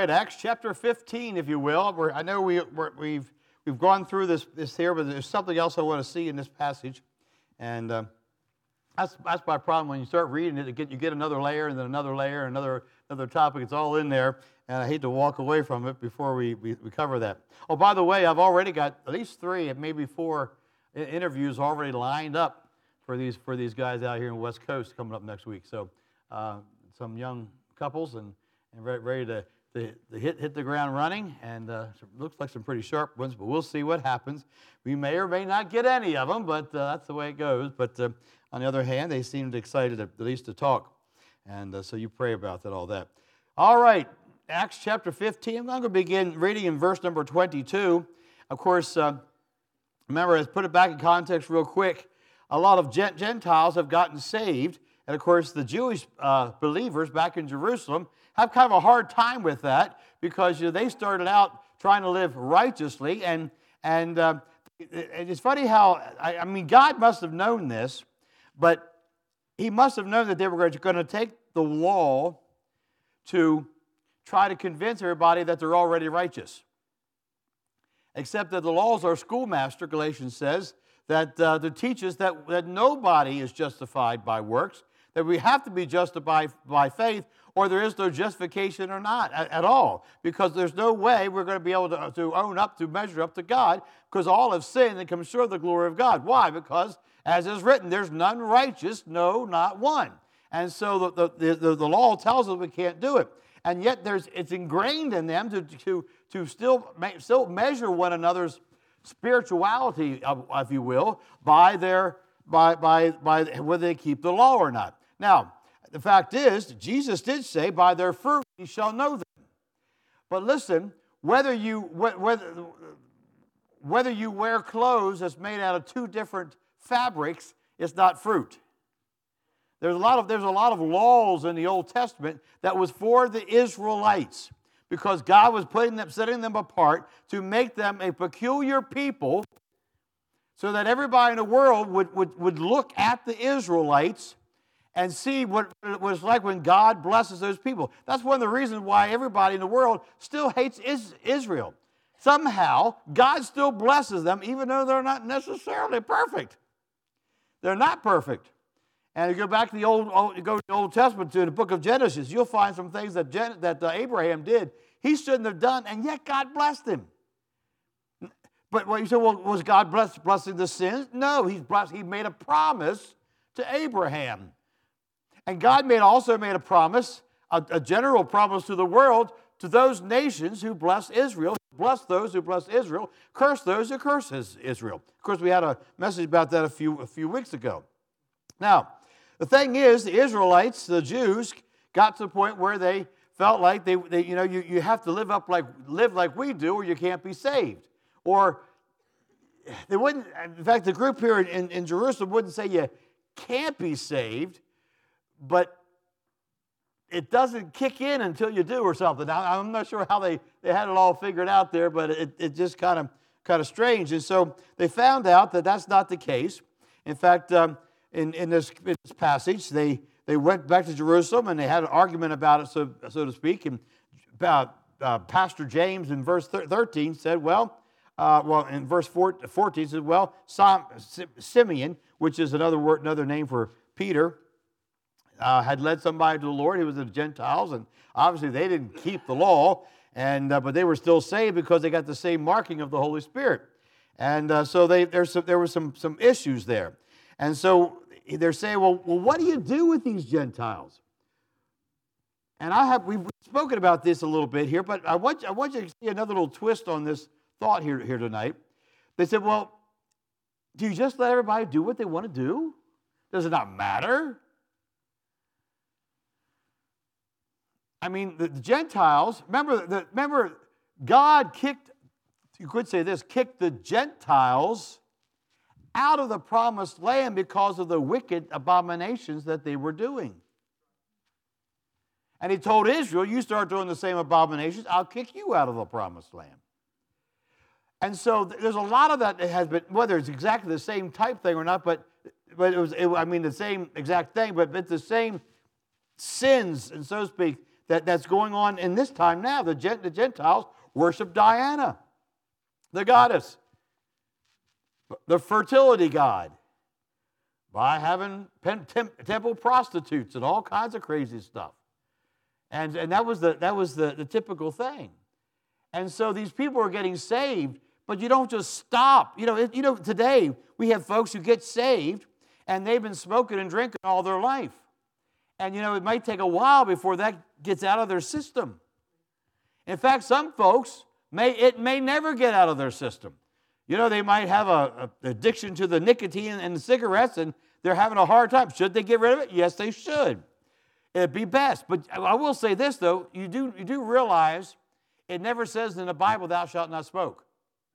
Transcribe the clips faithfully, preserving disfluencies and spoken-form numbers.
right, Acts chapter fifteen, if you will. We're, I know we, we're, we've we've gone through this this here, but there's something else I want to see in this passage, and uh, that's that's my problem. When you start reading it, you get you get another layer, and then another layer, another another topic. It's all in there, and I hate to walk away from it before we we, we cover that. Oh, by the way, I've already got at least three, maybe four interviews already lined up for these for these guys out here in the West Coast coming up next week. So uh, some young couples and, and ready to, to, to hit hit the ground running, and uh, looks like some pretty sharp ones, but we'll see what happens. We may or may not get any of them, but uh, that's the way it goes. But uh, on the other hand, they seemed excited at least to talk, and uh, so you pray about that, all that. All right, Acts chapter fifteen. I'm going to begin reading in verse number twenty-two. Of course, uh, remember, let's put it back in context real quick. A lot of Gentiles have gotten saved. And, of course, the Jewish uh, believers back in Jerusalem have kind of a hard time with that because you know, they started out trying to live righteously. And and uh, it's funny how, I, I mean, God must have known this, but he must have known that they were going to take the law to try to convince everybody that they're already righteous. Except that the law is our schoolmaster, Galatians says, that uh, to teach us that, that nobody is justified by works, that we have to be justified by faith, or there is no justification or not at, at all, because there's no way we're going to be able to, to own up, to measure up to God, because all have sinned and come short of the glory of God. Why? Because, as is written, there's none righteous, no, not one. And so the, the, the, the law tells us we can't do it. And yet there's it's ingrained in them to, to, to still, still measure one another's spirituality, if you will, by their by by by whether they keep the law or not. Now, the fact is, Jesus did say, "By their fruit ye shall know them." But listen, whether you whether whether you wear clothes that's made out of two different fabrics, it's not fruit. There's a lot of there's a lot of laws in the Old Testament that was for the Israelites, because God was putting them, setting them apart to make them a peculiar people, so that everybody in the world would, would, would look at the Israelites and see what it was like when God blesses those people. That's one of the reasons why everybody in the world still hates Israel. Somehow, God still blesses them, even though they're not necessarily perfect. They're not perfect. And you go back to the Old, old you go to the Old Testament, to the book of Genesis, you'll find some things that, Gen, that uh, Abraham did he shouldn't have done, and yet God blessed him. But well, you say, well, was God bless, blessing the sins? No, he's blessed, he made a promise to Abraham. And God made also made a promise, a, a general promise to the world, to those nations who bless Israel. Bless those who bless Israel, curse those who curse Israel. Of course, we had a message about that a few, a few weeks ago. Now, the thing is, the Israelites, the Jews, got to the point where they felt like they, they you know, you, you have to live up like live like we do, or you can't be saved. Or they wouldn't. In fact, the group here in, in Jerusalem wouldn't say you can't be saved, but it doesn't kick in until you do, or something. Now, I'm not sure how they, they had it all figured out there, but it, it just kind of kind of strange. And so they found out that that's not the case. In fact, um, in in this, in this passage, they. They went back to Jerusalem, and they had an argument about it, so, so to speak. And uh, uh, Pastor James in verse thirteen said, well, uh, well, in verse fourteen said, well, Simeon, which is another word, another name for Peter, uh, had led somebody to the Lord. He was of the Gentiles, and obviously they didn't keep the law, and uh, but they were still saved because they got the same marking of the Holy Spirit. And uh, so they, there's some, there were some, some issues there. And so they're saying, well, well, what do you do with these Gentiles? And I have we've spoken about this a little bit here, but I want I want you to see another little twist on this thought here, here tonight. They said, well, do you just let everybody do what they want to do? Does it not matter? I mean, the, the Gentiles, remember, the, remember, God kicked, you could say this, kicked the Gentiles out of the promised land because of the wicked abominations that they were doing. And he told Israel, you start doing the same abominations, I'll kick you out of the promised land. And so there's a lot of that that has been, whether it's exactly the same type thing or not, but but it was, it, I mean, the same exact thing, but it's the same sins, and so to speak, that, that's going on in this time now. The, Gent, the Gentiles worship Diana, the goddess, the fertility god, by having pen, tem, temple prostitutes and all kinds of crazy stuff. And, and that was, the, that was the, the typical thing. And so these people are getting saved, but you don't just stop. You know, it, you know, today we have folks who get saved, and they've been smoking and drinking all their life. And, you know, it might take a while before that gets out of their system. In fact, some folks, may it may never get out of their system. You know, they might have a, a addiction to the nicotine and the cigarettes, and they're having a hard time. Should they get rid of it? Yes, they should. It'd be best. But I will say this, though. You do, you do realize it never says in the Bible, thou shalt not smoke.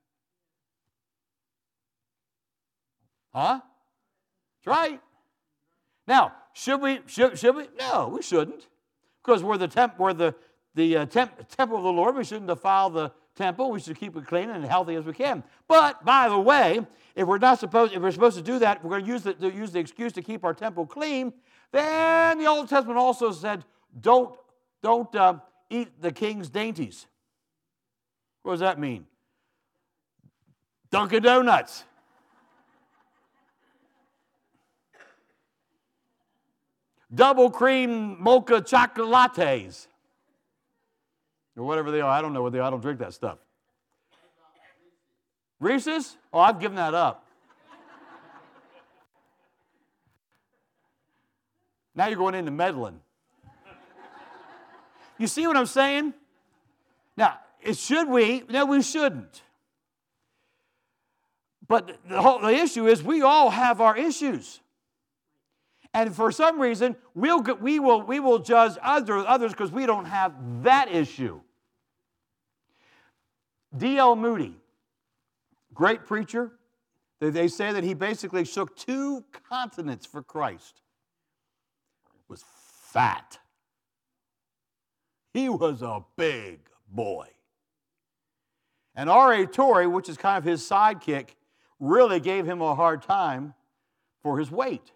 Huh? That's right. Now, should we? Should, should we? No, we shouldn't, because we're the temp, we're the the uh, temp, temple of the Lord. We shouldn't defile the temple. We should keep it clean and healthy as we can. But by the way, if we're not supposed, if we're supposed to do that, we're going to use the to use the excuse to keep our temple clean. Then the Old Testament also said, don't don't uh, eat the king's dainties. What does that mean? Dunkin' Donuts. Double cream mocha chocolate lattes. Or whatever they are. I don't know what they are. I don't drink that stuff. Reese's? Oh, I've given that up. Now you're going into meddling. You see what I'm saying? Now, should we? No, we shouldn't. But the whole the issue is we all have our issues. And for some reason, we'll, we will, we will judge other, others because we don't have that issue. D L Moody, great preacher. They, they say that he basically shook two continents for Christ. Was fat. He was a big boy. And R A Torrey, which is kind of his sidekick, really gave him a hard time for his weight.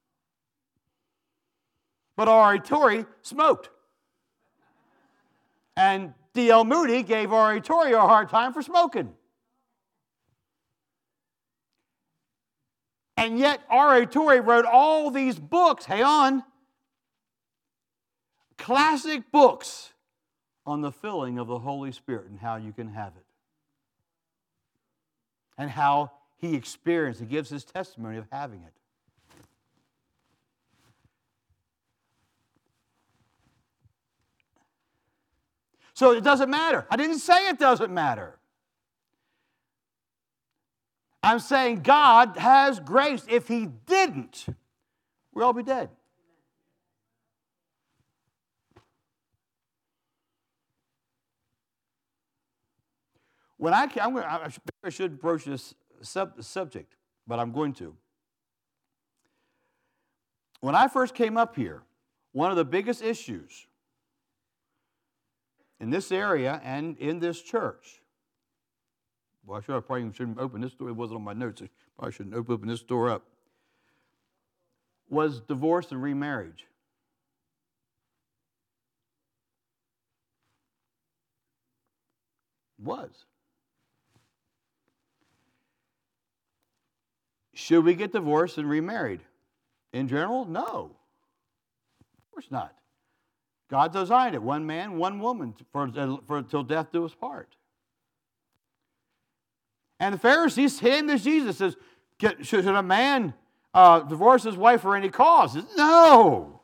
But R A Torrey smoked. And D L Moody gave R A Torrey a hard time for smoking. And yet R A Torrey wrote all these books, hang on, classic books on the filling of the Holy Spirit and how you can have it. And how he experienced, he gives his testimony of having it. So it doesn't matter. I didn't say it doesn't matter. I'm saying God has grace. If he didn't, we'd all be dead. When I, I'm going to, I, should, I should approach this sub, subject, but I'm going to. When I first came up here, one of the biggest issues in this area and in this church, well, I should have probably shouldn't open this door. It wasn't on my notes. I probably shouldn't open this door up. Was divorce and remarriage. Was. Should we get divorced and remarried? In general, no. Of course not. God designed it, one man, one woman, for, for until death do us part. And the Pharisees came to Jesus and says, should a man uh, divorce his wife for any cause? Says, no.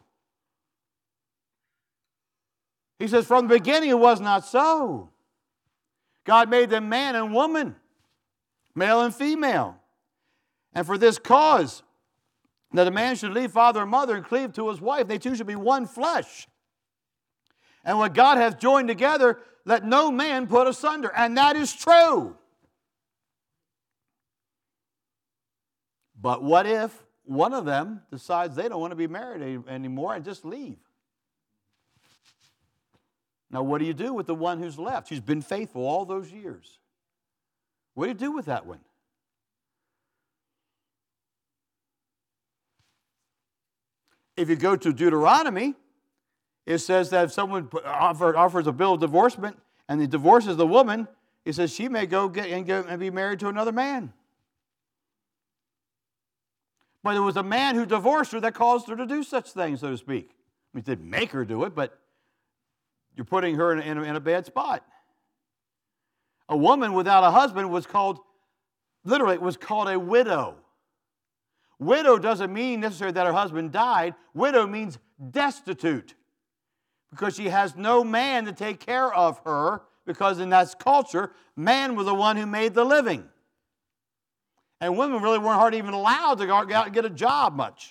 He says, from the beginning it was not so. God made them man and woman, male and female. And for this cause, that a man should leave father and mother and cleave to his wife, they two should be one flesh. And what God hath joined together, let no man put asunder. And that is true. But what if one of them decides they don't want to be married anymore and just leave? Now, what do you do with the one who's left, who's been faithful all those years? What do you do with that one? If you go to Deuteronomy, it says that if someone offer, offers a bill of divorcement and he divorces the woman, he says she may go get and, go and be married to another man. But it was a man who divorced her that caused her to do such things, so to speak. I mean, it didn't make her do it, but you're putting her in a, in a, in a bad spot. A woman without a husband was called, literally, it was called a widow. Widow doesn't mean necessarily that her husband died. Widow means destitute, because she has no man to take care of her, because in that culture, man was the one who made the living. And women really weren't hardly even allowed to go out and get a job much.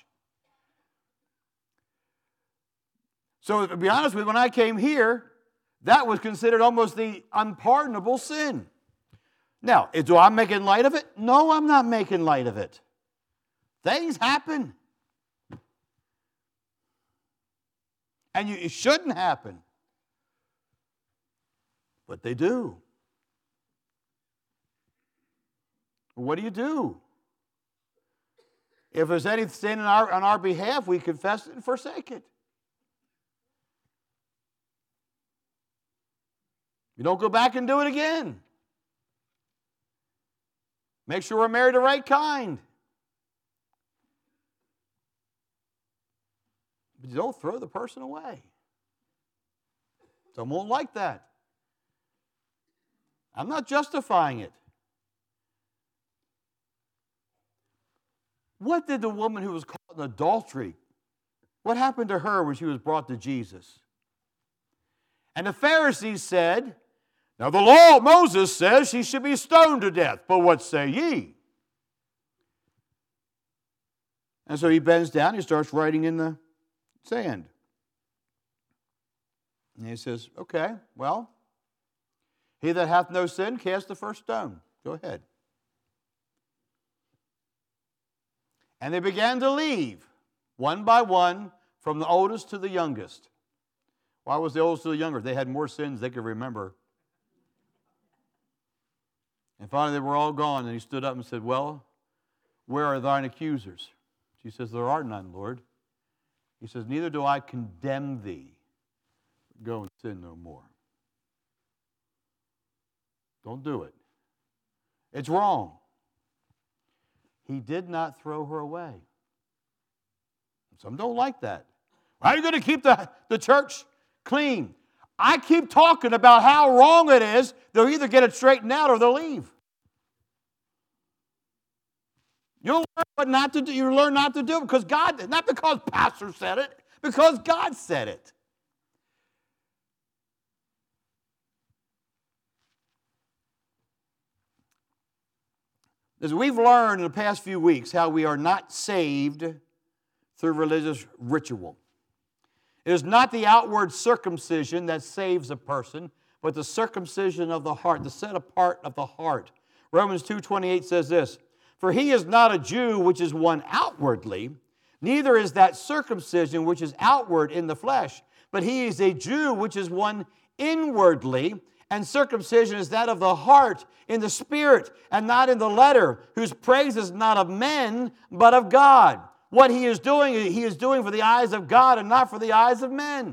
So to be honest with you, when I came here, that was considered almost the unpardonable sin. Now, do I making light of it? No, I'm not making light of it. Things happen. And you, it shouldn't happen. But they do. What do you do? If there's any sin in our, on our behalf, we confess it and forsake it. You don't go back and do it again. Make sure we're married the right kind. But you don't throw the person away. Some won't like that. I'm not justifying it. What did the woman who was caught in adultery, what happened to her when she was brought to Jesus? And the Pharisees said, now the law of Moses says she should be stoned to death, but what say ye? And so he bends down, he starts writing in the sand. And he says, okay, well, he that hath no sin, cast the first stone. Go ahead. And they began to leave, one by one, from the oldest to the youngest. Why was the oldest to the younger? They had more sins they could remember. And finally they were all gone, and he stood up and said, well, where are thine accusers? She says, there are none, Lord. He says, neither do I condemn thee. Go and sin no more. Don't do it. It's wrong. He did not throw her away. Some don't like that. How are you going to keep the, the church clean? I keep talking about how wrong it is. They'll either get it straightened out or they'll leave. You'll learn what not to do. You learn not to do it because God, not because pastor said it, because God said it. As we've learned in the past few weeks how we are not saved through religious ritual. It is not the outward circumcision that saves a person, but the circumcision of the heart, the set apart of the heart. Romans two twenty-eight says this, for he is not a Jew which is one outwardly, neither is that circumcision which is outward in the flesh, but he is a Jew which is one inwardly, and circumcision is that of the heart in the spirit and not in the letter, whose praise is not of men, but of God. What he is doing, he is doing for the eyes of God and not for the eyes of men.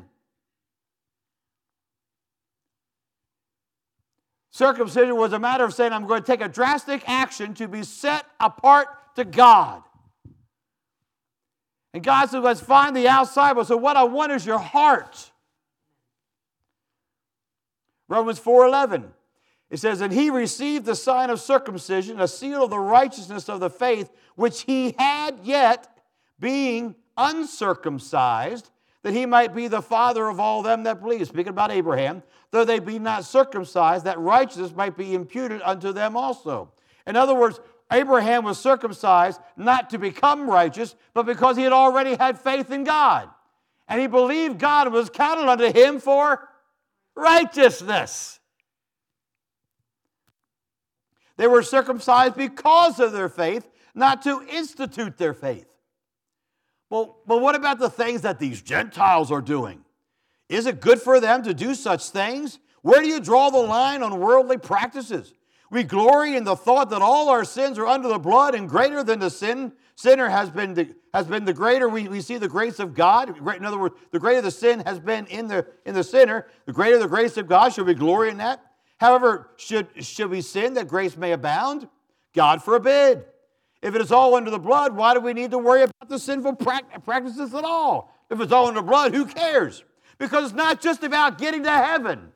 Circumcision was a matter of saying, I'm going to take a drastic action to be set apart to God. And God said, let's find the outside. But so what I want is your heart. Romans four eleven. It says, and he received the sign of circumcision, a seal of the righteousness of the faith, which he had yet, being uncircumcised, that he might be the father of all them that believe. Speaking about Abraham, though they be not circumcised, that righteousness might be imputed unto them also. In other words, Abraham was circumcised not to become righteous, but because he had already had faith in God. And he believed God was counted unto him for righteousness. They were circumcised because of their faith, not to institute their faith. Well, but what about the things that these Gentiles are doing? Is it good for them to do such things? Where do you draw the line on worldly practices? We glory in the thought that all our sins are under the blood and greater than the sin sinner has been the, has been the greater we, we see the grace of God. In other words, the greater the sin has been in the, in the sinner, the greater the grace of God. Should we glory in that? However, should, should we sin that grace may abound? God forbid. If it is all under the blood, why do we need to worry about the sinful practices at all? If it's all under the blood, who cares? Because it's not just about getting to heaven.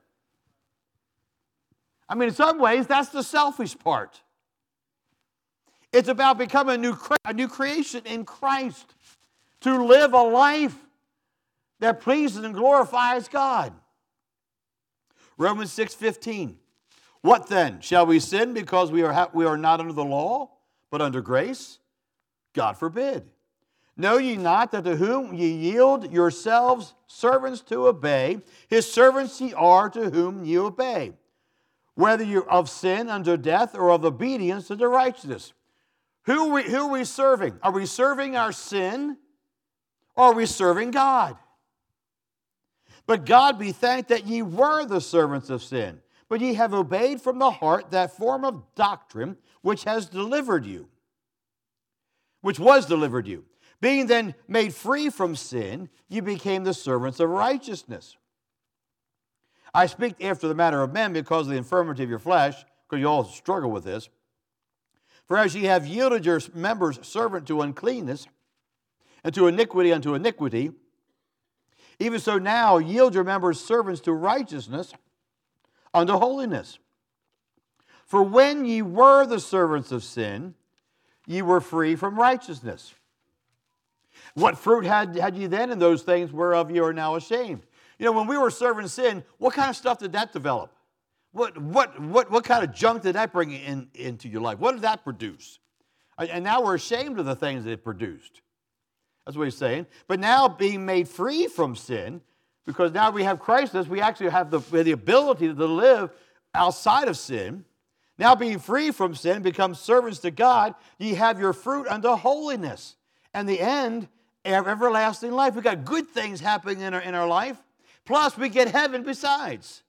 I mean, in some ways, that's the selfish part. It's about becoming a new, a new creation in Christ, to live a life that pleases and glorifies God. Romans six fifteen. What then? Shall we sin because we are, ha- we are not under the law, but under grace? God forbid. Know ye not that to whom ye yield yourselves servants to obey, his servants ye are to whom ye obey, whether you're of sin unto death or of obedience unto righteousness. Who are, we, who are we serving? Are we serving our sin, or are we serving God? But God be thanked that ye were the servants of sin, but ye have obeyed from the heart that form of doctrine which has delivered you, which was delivered you. Being then made free from sin, ye became the servants of righteousness. I speak after the manner of men because of the infirmity of your flesh, because you all struggle with this. For as ye have yielded your members servant to uncleanness, and to iniquity unto iniquity, even so now yield your members servants to righteousness unto holiness. For when ye were the servants of sin, ye were free from righteousness. What fruit had, had ye then in those things whereof ye are now ashamed? You know, when we were serving sin, what kind of stuff did that develop? What, what, what, what kind of junk did that bring in, into your life? What did that produce? And now we're ashamed of the things that it produced. That's what he's saying. But now being made free from sin, because now we have Christ in us, we actually have the, the ability to live outside of sin. Now being free from sin, become servants to God, ye have your fruit unto holiness. And the end, everlasting life. We've got good things happening in our, in our life. Plus we get heaven besides.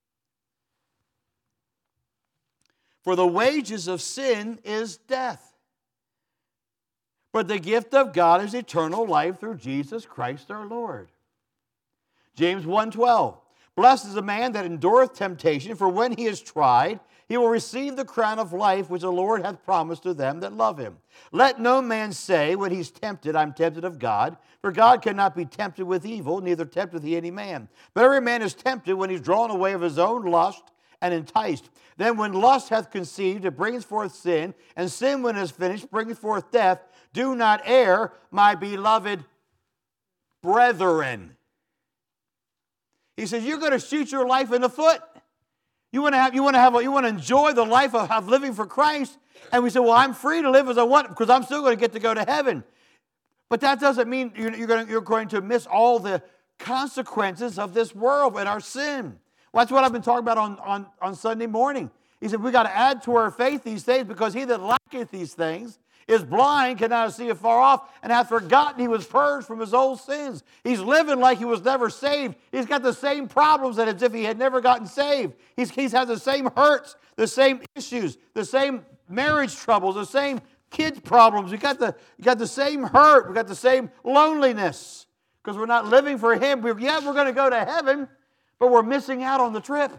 For the wages of sin is death. But the gift of God is eternal life through Jesus Christ our Lord. James one twelve. Blessed is the man that endureth temptation, for when he is tried, he will receive the crown of life which the Lord hath promised to them that love him. Let no man say when he's tempted, I'm tempted of God, for God cannot be tempted with evil, neither tempteth he any man. But every man is tempted when he's drawn away of his own lust and enticed. Then when lust hath conceived, it brings forth sin, and sin when it is finished brings forth death. Do not err, my beloved brethren. He says, you're going to shoot your life in the foot. You want to have, you want to have, you want to enjoy the life of, of living for Christ. And we say, well, I'm free to live as I want because I'm still going to get to go to heaven. But that doesn't mean you're, you're, going to, you're going to miss all the consequences of this world and our sin. Well, that's what I've been talking about on, on, on Sunday morning. He said, we got to add to our faith these things, because he that lacketh these things is blind, cannot see afar off, and hath forgotten he was purged from his old sins. He's living like he was never saved. He's got the same problems as if he had never gotten saved. He's, he's had the same hurts, the same issues, the same marriage troubles, the same kids problems. We got the, we got the same hurt. We got the same loneliness, because we're not living for him. We're, yeah, we're going to go to heaven, but we're missing out on the trip.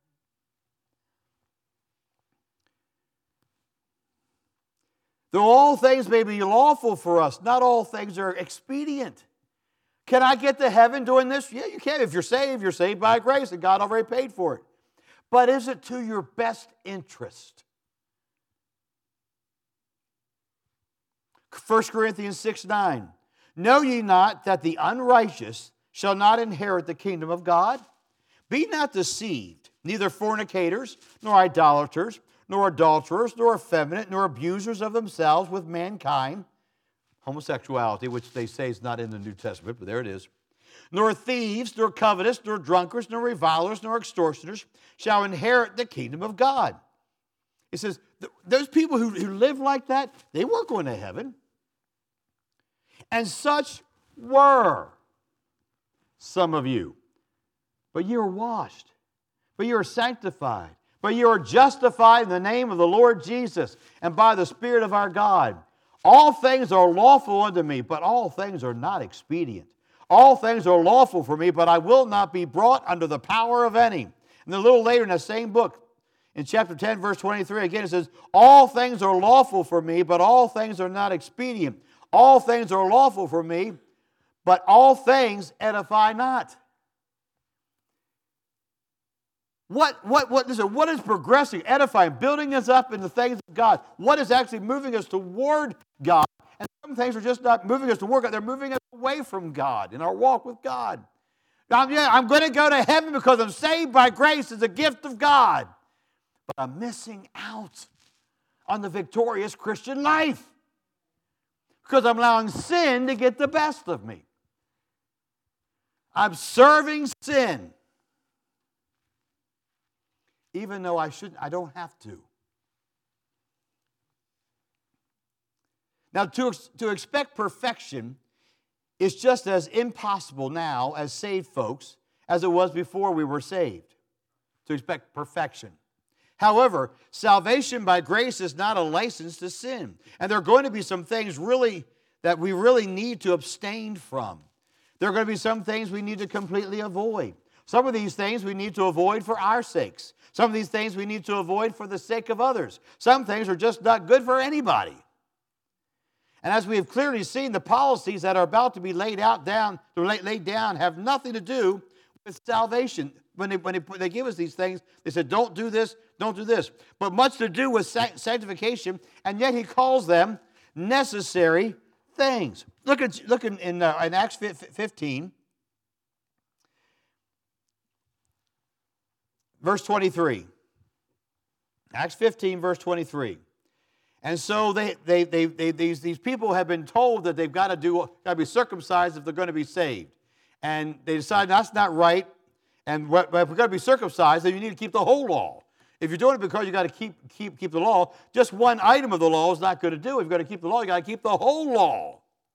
Though all things may be lawful for us, not all things are expedient. Can I get to heaven doing this? Yeah, you can. If you're saved, you're saved by grace, and God already paid for it. But is it to your best interest? First Corinthians six nine. Know ye not that the unrighteous shall not inherit the kingdom of God? Be not deceived, neither fornicators, nor idolaters, nor adulterers, nor effeminate, nor abusers of themselves with mankind, homosexuality, which they say is not in the New Testament, but there it is, nor thieves, nor covetous, nor drunkards, nor revilers, nor extortioners shall inherit the kingdom of God. It says, those people who, who live like that, they weren't going to heaven. And such were some of you. But you are washed, but you are sanctified, but you are justified in the name of the Lord Jesus and by the Spirit of our God. All things are lawful unto me, but all things are not expedient. All things are lawful for me, but I will not be brought under the power of any. And a little later in that same book, in chapter ten, verse twenty-three, again it says, all things are lawful for me, but all things are not expedient. All things are lawful for me, but all things edify not. What, what, what, listen, what is progressing, edifying, building us up in the things of God? What is actually moving us toward God? And some things are just not moving us toward God. They're moving us away from God in our walk with God. Now, yeah, I'm going to go to heaven because I'm saved by grace as a gift of God. But I'm missing out on the victorious Christian life because I'm allowing sin to get the best of me. I'm serving sin, even though I shouldn't, I don't have to. Now, to, to expect perfection is just as impossible now as saved folks as it was before we were saved, to expect perfection. However, salvation by grace is not a license to sin. And there are going to be some things really that we really need to abstain from. There are going to be some things we need to completely avoid. Some of these things we need to avoid for our sakes. Some of these things we need to avoid for the sake of others. Some things are just not good for anybody. And as we have clearly seen, the policies that are about to be laid out down, laid down have nothing to do with salvation. When they, when they, they give us these things, they said, don't do this, don't do this. But much to do with sanctification, and yet he calls them necessary things. Look at look in, in, uh, in Acts fifteen, verse twenty-three. Acts fifteen, verse twenty-three. And so they, they, they, they, these, these people have been told that they've got to do, got to be circumcised if they're going to be saved. And they decide that's not right. And if we're going to be circumcised, then you need to keep the whole law. If you're doing it because you got to keep, keep, keep the law, just one item of the law is not going to do it. If you've got to keep the law, you got to keep the whole law.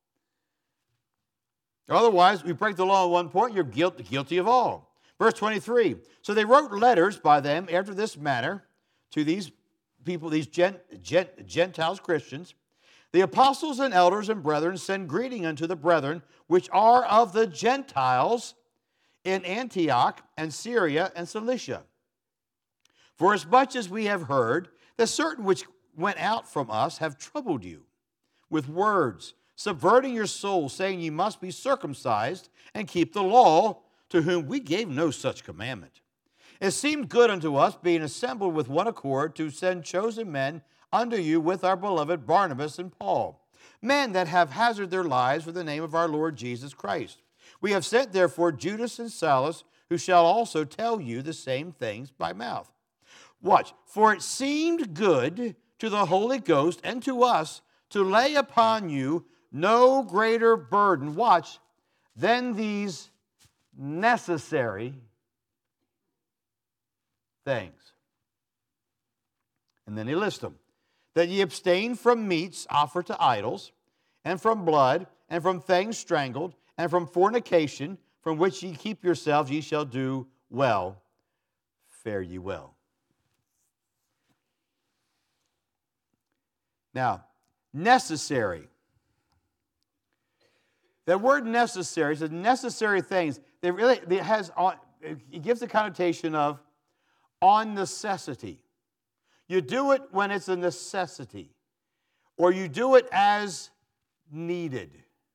Otherwise, we break the law at one point, you're guilty, guilty of all. Verse twenty-three. So they wrote letters by them after this manner to these people, these Gent, Gent, Gentiles, Christians. The apostles and elders and brethren send greeting unto the brethren which are of the Gentiles in Antioch and Syria and Cilicia. For as much as we have heard that certain which went out from us have troubled you with words, subverting your soul, saying ye must be circumcised and keep the law, to whom we gave no such commandment. It seemed good unto us, being assembled with one accord, to send chosen men unto you with our beloved Barnabas and Paul, men that have hazarded their lives for the name of our Lord Jesus Christ. We have sent therefore Judas and Silas, who shall also tell you the same things by mouth. Watch. For it seemed good to the Holy Ghost and to us to lay upon you no greater burden, watch, than these necessary things. And then he lists them. That ye abstain from meats offered to idols, and from blood, and from things strangled, and from fornication, from which ye keep yourselves, ye shall do well. Fare ye well. Now, necessary. That word necessary says necessary things. They really it has it gives the connotation of on necessity. You do it when it's a necessity, or you do it as needed.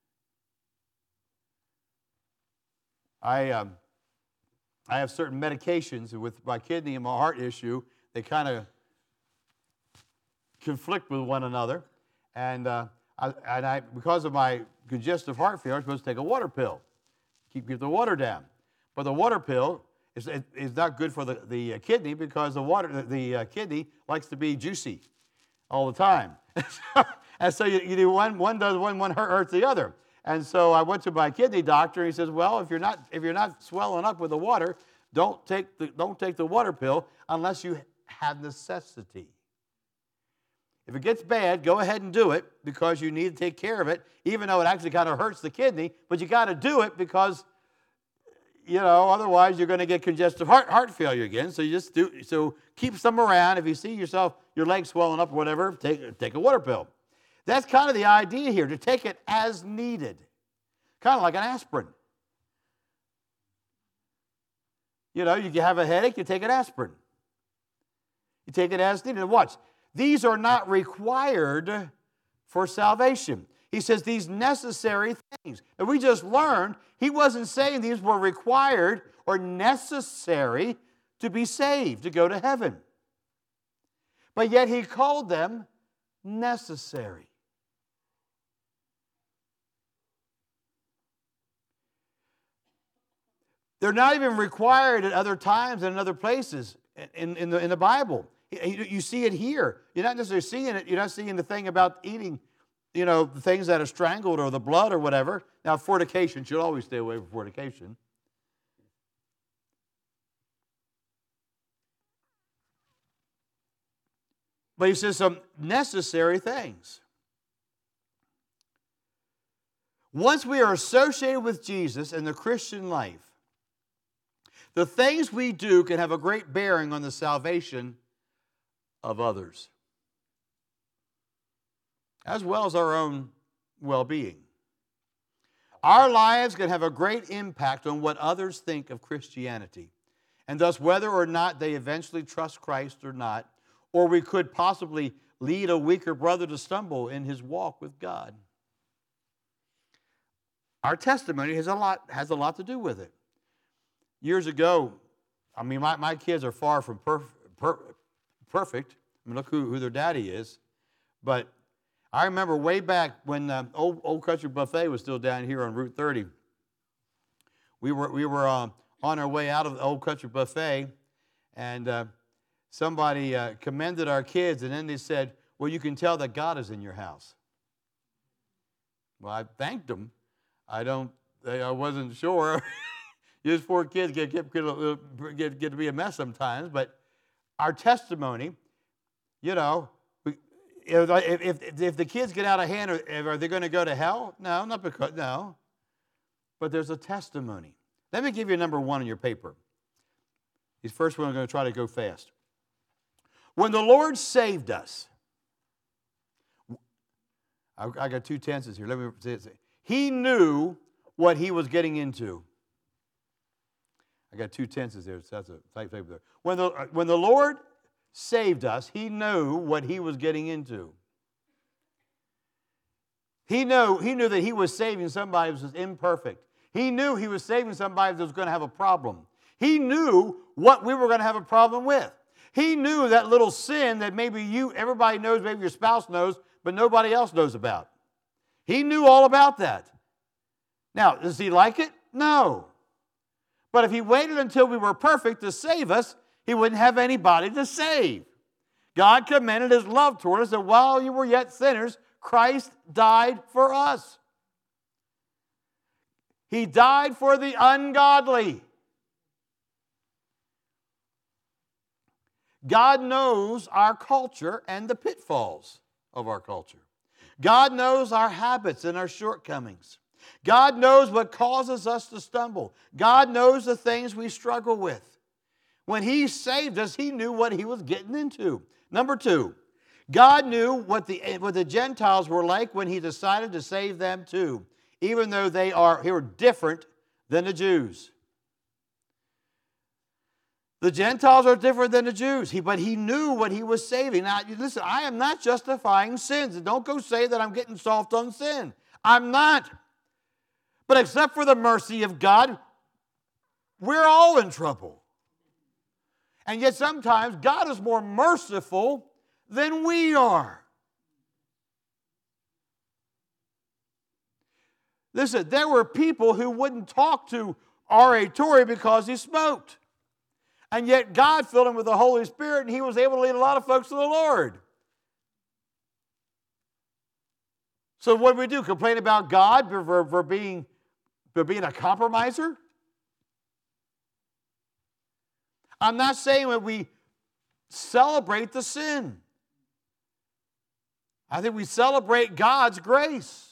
I um, I have certain medications with my kidney and my heart issue. They kind of conflict with one another, and uh, I, and I because of my congestive heart failure, I'm supposed to take a water pill, keep keep the water down. But the water pill is is not good for the the kidney because the water the, the uh, kidney likes to be juicy all the time, and so you, you do one one does one one hurts the other. And so I went to my kidney doctor. He says, "Well, if you're not if you're not swelling up with the water, don't take the don't take the water pill unless you have necessity. If it gets bad, go ahead and do it because you need to take care of it, even though it actually kind of hurts the kidney. But you got to do it because, you know, otherwise you're going to get congestive heart heart failure again. So you just do so keep some around. If you see yourself your legs swelling up or whatever, take take a water pill." That's kind of the idea here, to take it as needed. Kind of like an aspirin. You know, you have a headache, you take an aspirin. You take it as needed. And watch, these are not required for salvation. He says these necessary things. And we just learned he wasn't saying these were required or necessary to be saved, to go to heaven. But yet he called them necessary. They're not even required at other times and in other places in, in, the, in the Bible. You, you see it here. You're not necessarily seeing it. You're not seeing the thing about eating, you know, the things that are strangled or the blood or whatever. Now, fornication, should always stay away from fornication. But he says some necessary things. Once we are associated with Jesus in the Christian life, the things we do can have a great bearing on the salvation of others, as well as our own well-being. Our lives can have a great impact on what others think of Christianity, and thus whether or not they eventually trust Christ or not, or we could possibly lead a weaker brother to stumble in his walk with God. Our testimony has a lot, has a lot to do with it. Years ago, I mean, my, my kids are far from perf, per, perfect. I mean, look who, who their daddy is. But I remember way back when uh, Old, Old Country Buffet was still down here on Route thirty. We were, we were uh, on our way out of the Old Country Buffet, and uh, somebody uh, commended our kids, and then they said, well, you can tell that God is in your house. Well, I thanked them. I don't, I wasn't sure. These four kids get, get, get, get to be a mess sometimes, but our testimony, you know, we, if, if, if the kids get out of hand, are they going to go to hell? No, not because, no. But there's a testimony. Let me give you number one on your paper. These first one I'm going to try to go fast. When the Lord saved us, I, I got two tenses here. Let me say it. He knew what he was getting into. I got two tenses there, so that's a type paper there. When the, when the Lord saved us, he knew what he was getting into. He knew, he knew that he was saving somebody who was imperfect. He knew he was saving somebody that was going to have a problem. He knew what we were going to have a problem with. He knew that little sin that maybe you, everybody knows, maybe your spouse knows, but nobody else knows about. He knew all about that. Now, does he like it? No. But if he waited until we were perfect to save us, he wouldn't have anybody to save. God commended his love toward us that while you were yet sinners, Christ died for us. He died for the ungodly. God knows our culture and the pitfalls of our culture. God knows our habits and our shortcomings. God knows what causes us to stumble. God knows the things we struggle with. When he saved us, he knew what he was getting into. Number two, God knew what the, what the Gentiles were like when he decided to save them too, even though they are they were different than the Jews. The Gentiles are different than the Jews, he, but he knew what he was saving. Now, listen, I am not justifying sins. Don't go say that I'm getting soft on sin. I'm not. But except for the mercy of God, we're all in trouble. And yet sometimes God is more merciful than we are. Listen, there were people who wouldn't talk to R A Torrey because he smoked. And yet God filled him with the Holy Spirit, and he was able to lead a lot of folks to the Lord. So what do we do? Complain about God for, for, for, being, for being a compromiser? I'm not saying that we celebrate the sin. I think we celebrate God's grace.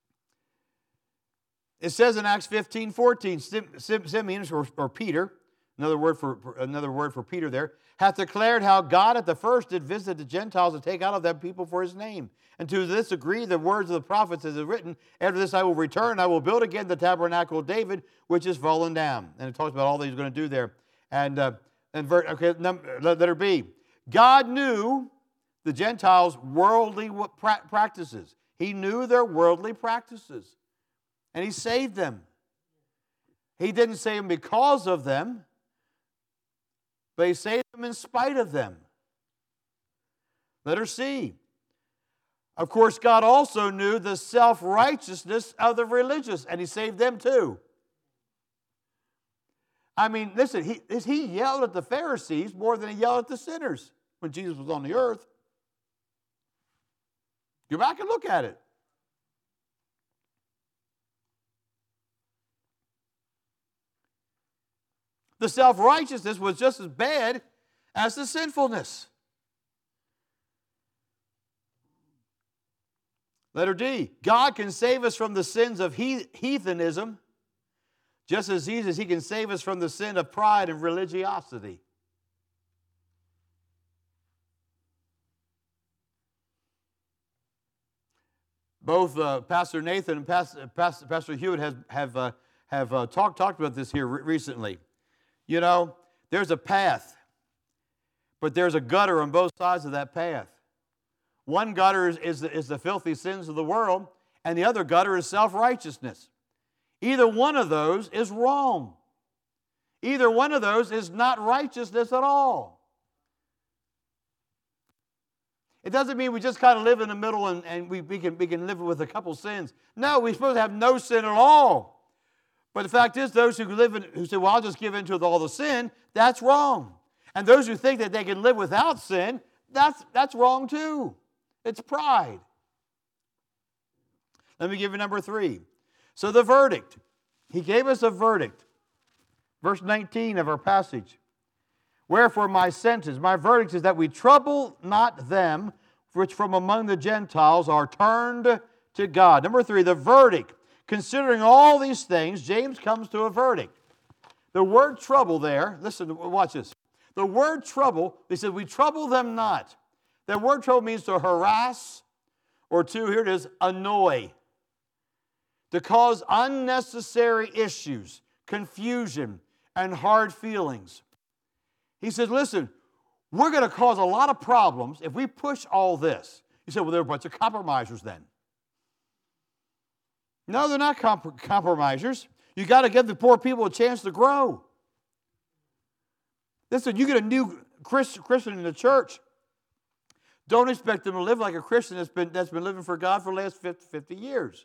It says in Acts fifteen fourteen, Simeon, or, or Peter, another word for, for another word for Peter there, hath declared how God at the first did visit the Gentiles to take out of them people for his name. And to this agree the words of the prophets as is written, after this I will return, I will build again the tabernacle of David, which is fallen down. And it talks about all that he's going to do there. And, uh, and ver- okay, number, letter B. God knew the Gentiles' worldly pra- practices. He knew their worldly practices. And he saved them. He didn't save them because of them, but he saved them in spite of them. Letter C. Of course, God also knew the self-righteousness of the religious, and he saved them too. I mean, listen, he, he yelled at the Pharisees more than he yelled at the sinners when Jesus was on the earth. Go back and look at it. The self-righteousness was just as bad as the sinfulness. Letter D. God can save us from the sins of heathenism just as easy as he can save us from the sin of pride and religiosity. Both uh, Pastor Nathan and Pastor, Pastor, Pastor Hewitt has, have, uh, have uh, talked, talked about this here re- recently. You know, there's a path, but there's a gutter on both sides of that path. One gutter is, is, the, is the filthy sins of the world, and the other gutter is self-righteousness. Either one of those is wrong. Either one of those is not righteousness at all. It doesn't mean we just kind of live in the middle and, and we, we, can, we can live with a couple sins. No, we're supposed to have no sin at all. But the fact is, those who live in, who say, well, I'll just give in to all the sin, that's wrong. And those who think that they can live without sin, that's, that's wrong too. It's pride. Let me give you number three. So the verdict. He gave us a verdict. Verse nineteen of our passage. Wherefore my sentence, my verdict is that we trouble not them which from among the Gentiles are turned to God. Number three, the verdict. Considering all these things, James comes to a verdict. The word trouble there, listen, watch this. The word trouble, he said, we trouble them not. That word trouble means to harass, or to, here it is, annoy. To cause unnecessary issues, confusion, and hard feelings. He said, listen, we're going to cause a lot of problems if we push all this. He said, well, they're a bunch of compromisers then. No, they're not comp- compromisers. You got to give the poor people a chance to grow. Listen, you get a new Christ, Christian in the church. Don't expect them to live like a Christian that's been, that's been living for God for the last fifty, fifty years.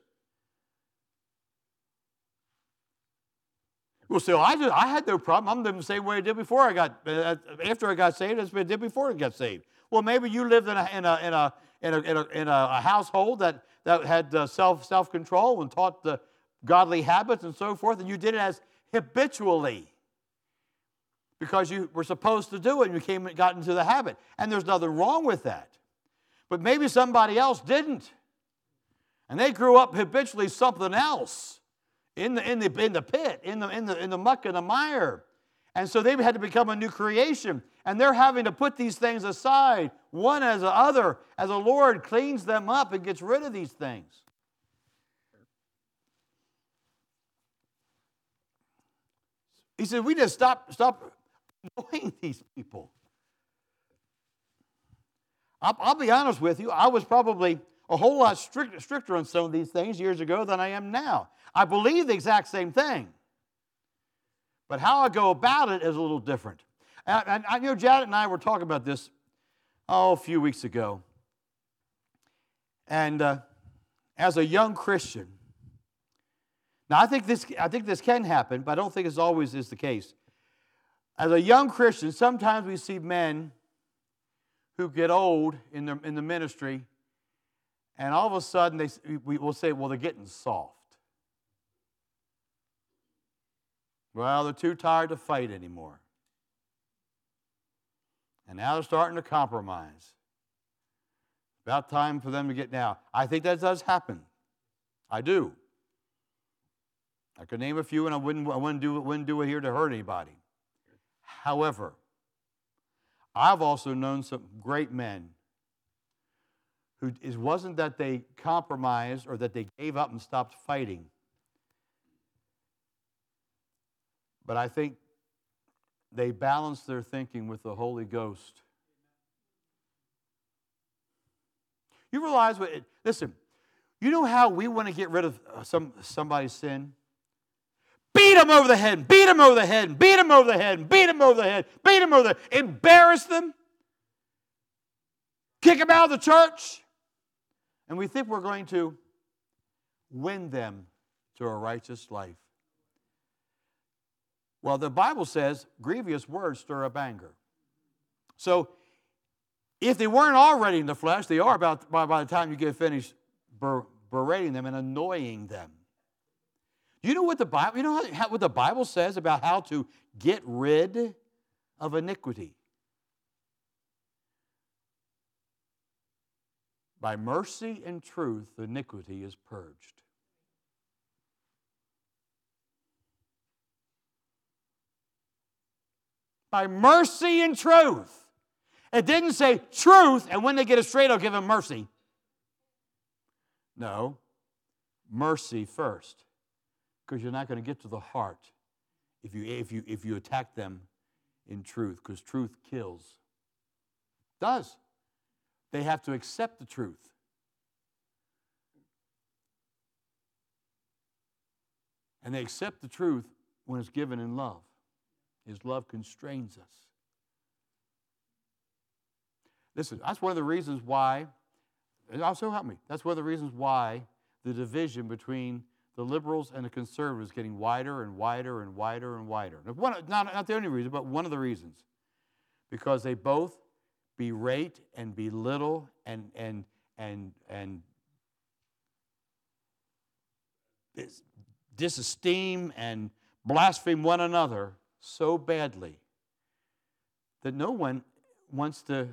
Well, so I, did, I had no problem. I'm living the same way I did before I got, uh, after I got saved, as I did before I got saved. Well, maybe you lived in a, in a, in a, in a, in a, in a household that, that had uh, self, self-control and taught the godly habits and so forth, and you did it as habitually because you were supposed to do it and you came and got into the habit. And there's nothing wrong with that. But maybe somebody else didn't. And they grew up habitually something else in the, in the, in the pit, in the, in, the, in the muck and the mire. And so they had to become a new creation. And they're having to put these things aside, one as the other, as the Lord cleans them up and gets rid of these things. He said, we just stop, stop annoying these people. I'll, I'll be honest with you, I was probably a whole lot strict, stricter on some of these things years ago than I am now. I believe the exact same thing. But how I go about it is a little different. And, and I know Janet and I were talking about this, oh, a few weeks ago. And uh, as a young Christian, now I think this I think this can happen, but I don't think it's always is the case. As a young Christian, sometimes we see men who get old in the, in the ministry, and all of a sudden they, we will say, well, they're getting soft. Well, they're too tired to fight anymore. And now they're starting to compromise. About time for them to get now. I think that does happen. I do. I could name a few, and I wouldn't, I wouldn't, do, wouldn't do it here to hurt anybody. However, I've also known some great men who it wasn't that they compromised or that they gave up and stopped fighting. But I think they balanced their thinking with the Holy Ghost. You realize what, it, listen, you know how we want to get rid of some somebody's sin? Beat them over the head, beat them over the head, beat them over the head, beat them over the head, beat them over the head, embarrass them, kick them out of the church, and we think we're going to win them to a righteous life. Well, the Bible says grievous words stir up anger. So, if they weren't already in the flesh, they are about by, by the time you get finished ber, berating them and annoying them. You know what the Bible, you know how, how, what the Bible says about how to get rid of iniquity? By mercy and truth, iniquity is purged. By mercy and truth. It didn't say truth, and when they get it straight, I'll give them mercy. No, mercy first. Because you're not going to get to the heart if you, if you, if you attack them in truth, because truth kills. It does. They have to accept the truth. And they accept the truth when it's given in love. His love constrains us. Listen, that's one of the reasons why, and also help me, that's one of the reasons why the division between the liberals and the conservatives is getting wider and wider and wider and wider. One, not, not the only reason, but one of the reasons. Because they both berate and belittle and, and, and, and disesteem and blaspheme one another so badly that no one wants to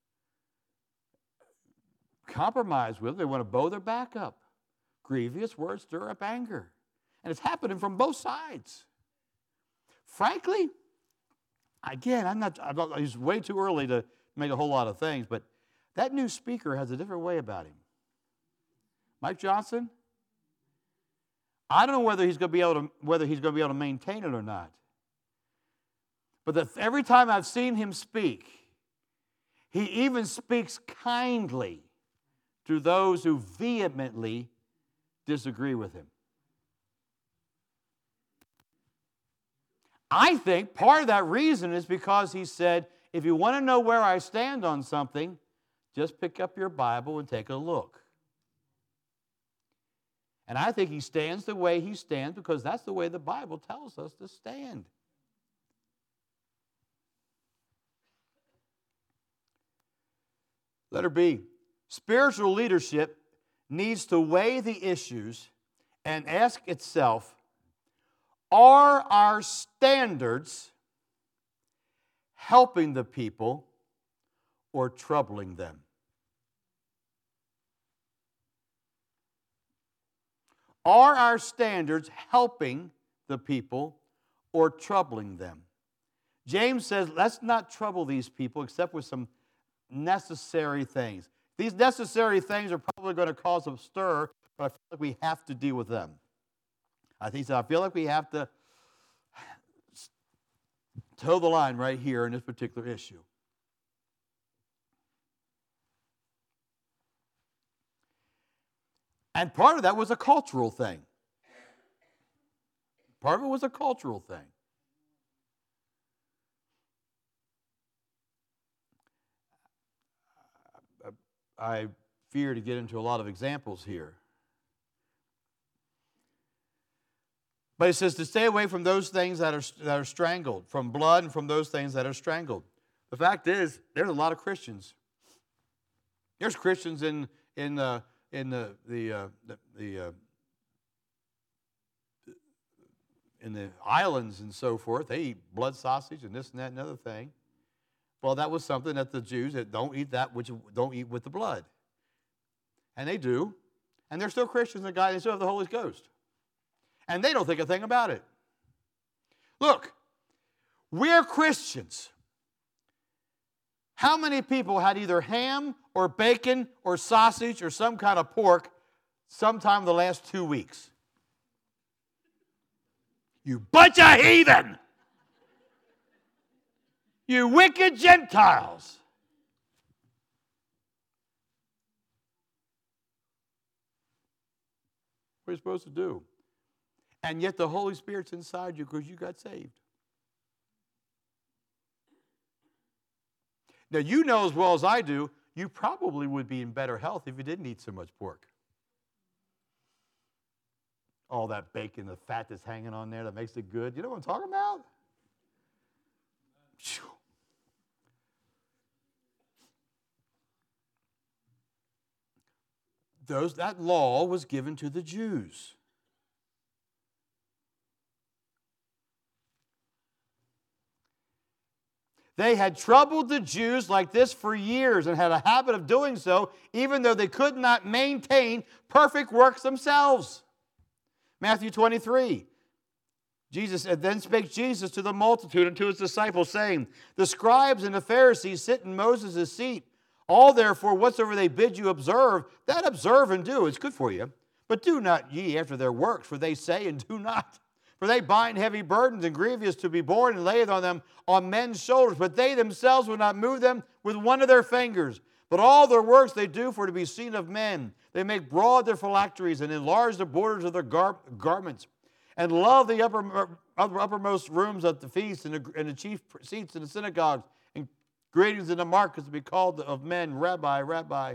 compromise with. They want to bow their back up. Grievous words stir up anger. And it's happening from both sides. Frankly, again, I'm not, I'm not, it's way too early to make a whole lot of things, but that new speaker has a different way about him. Mike Johnson, I don't know whether he's going to be able to, whether he's going to be able to maintain it or not. But the, every time I've seen him speak, he even speaks kindly to those who vehemently disagree with him. I think part of that reason is because he said, if you want to know where I stand on something, just pick up your Bible and take a look. And I think he stands the way he stands because that's the way the Bible tells us to stand. Letter B, spiritual leadership needs to weigh the issues and ask itself, are our standards helping the people or troubling them? Are our standards helping the people or troubling them? James says, let's not trouble these people except with some necessary things. These necessary things are probably going to cause a stir, but I feel like we have to deal with them. I think so. I feel like we have to toe the line right here in this particular issue. And part of that was a cultural thing. Part of it was a cultural thing. I fear to get into a lot of examples here. But it says to stay away from those things that are, that are strangled, from blood and from those things that are strangled. The fact is, there's a lot of Christians. There's Christians in in the in the the uh, the, the uh, in the islands and so forth. They eat blood sausage and this and that and other thing. Well, that was something that the Jews that don't eat that which don't eat with the blood, and they do, and they're still Christians. And God, they still have the Holy Ghost, and they don't think a thing about it. Look, We're Christians. How many people had either ham or bacon or sausage or some kind of pork sometime in the last two weeks? You bunch of heathen! You wicked Gentiles! What are you supposed to do? And yet the Holy Spirit's inside you because you got saved. Now, you know as well as I do, you probably would be in better health if you didn't eat so much pork. All that bacon, the fat that's hanging on there that makes it good. You know what I'm talking about? Those, that law was given to the Jews. They had troubled the Jews like this for years and had a habit of doing so, even though they could not maintain perfect works themselves. Matthew twenty-three. Jesus said, then spake Jesus to the multitude and to his disciples, saying, the scribes and the Pharisees sit in Moses' seat. All therefore, whatsoever they bid you observe, that observe and do. It's good for you. But do not ye after their works, for they say and do not. For they bind heavy burdens and grievous to be borne and layeth on them on men's shoulders. But they themselves will not move them with one of their fingers. But all their works they do for to be seen of men. They make broad their phylacteries and enlarge the borders of their gar- garments. And love the upper, upper, uppermost rooms at the feasts and the, and the chief seats in the synagogues. And greetings in the markets to be called of men, Rabbi, Rabbi.